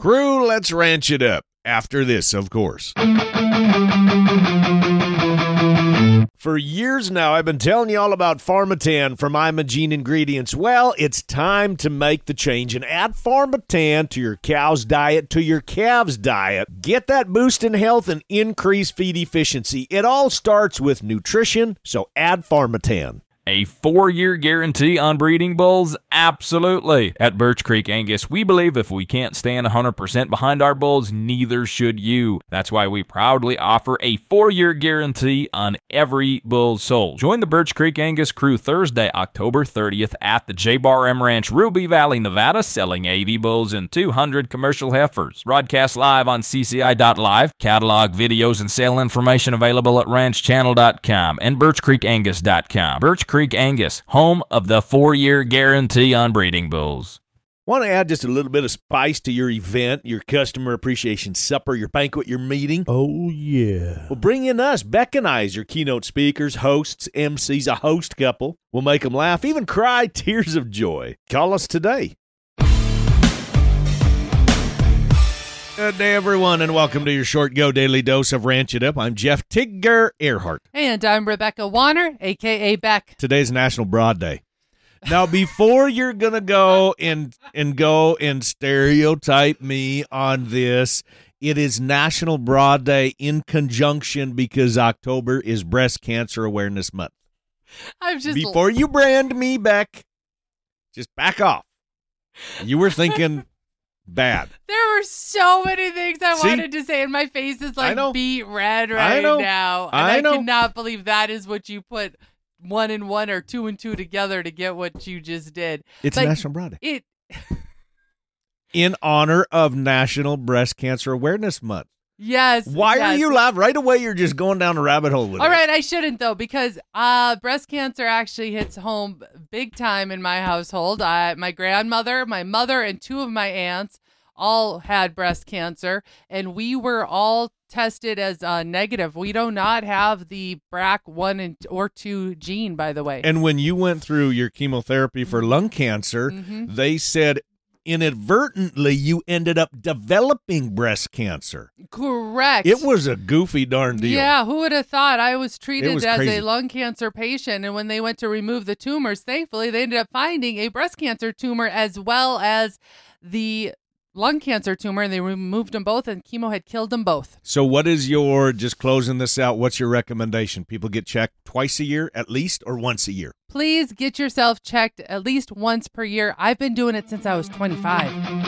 Crew, let's ranch it up. After this, of course. For years now, I've been telling you all about Pharmatan from Imogene Ingredients. Well, it's time to make the change and add Pharmatan to your cow's diet, to your calves' diet. Get that boost in health and increase feed efficiency. It all starts with nutrition, so add Pharmatan. A 4-year guarantee on breeding bulls? Absolutely. At Birch Creek Angus, we believe if we can't stand 100% behind our bulls, neither should you. That's why we proudly offer a 4-year guarantee on every bull sold. Join the Birch Creek Angus crew Thursday, October 30th at the J-Bar M Ranch, Ruby Valley, Nevada, selling 80 bulls and 200 commercial heifers. Broadcast live on CCI.live. Catalog videos and sale information available at ranchchannel.com and birchcreekangus.com. Birch Creek Angus, home of the 4-year guarantee on breeding bulls. Want to add just a little bit of spice to your event, your customer appreciation supper, your banquet, your meeting? Oh, yeah. Well, bring in us, Beck and I, as your keynote speakers, hosts, MCs, a host couple. We'll make them laugh, even cry tears of joy. Call us today. Good day, everyone, and welcome to your Short Go Daily Dose of Ranch It Up. I'm Jeff Tigger Earhart. And I'm Rebecca Warner, a.k.a. Beck. Today's National Broad Day. Now, before you're going to go and stereotype me on this, it is National Broad Day in conjunction because October is Breast Cancer Awareness Month. Before you brand me, Beck, just back off. You were thinking bad. There were so many things I wanted to say, and my face is like beet red right now. And I cannot believe that is what you put 1 and 1 or 2 and 2 together to get what you just did. It's National Broad Day. In honor of National Breast Cancer Awareness Month. Yes. Why are you laughing? Right away, you're just going down a rabbit hole with it. All right, I shouldn't, though, because breast cancer actually hits home big time in my household. My grandmother, my mother, and 2 of my aunts all had breast cancer, and we were all tested as negative. We do not have the BRCA1 or 2 gene, by the way. And when you went through your chemotherapy for lung cancer, they said inadvertently you ended up developing breast cancer. Correct. It was a goofy darn deal. Yeah, who would have thought? I was treated as crazy. a lung cancer patient, and when they went to remove the tumors, thankfully they ended up finding a breast cancer tumor as well as the lung cancer tumor, and they removed them both, and chemo had killed them both. So what is just closing this out, what's your recommendation? People get checked twice a year at least, or once a year? Please get yourself checked at least once per year. I've been doing it since I was 25.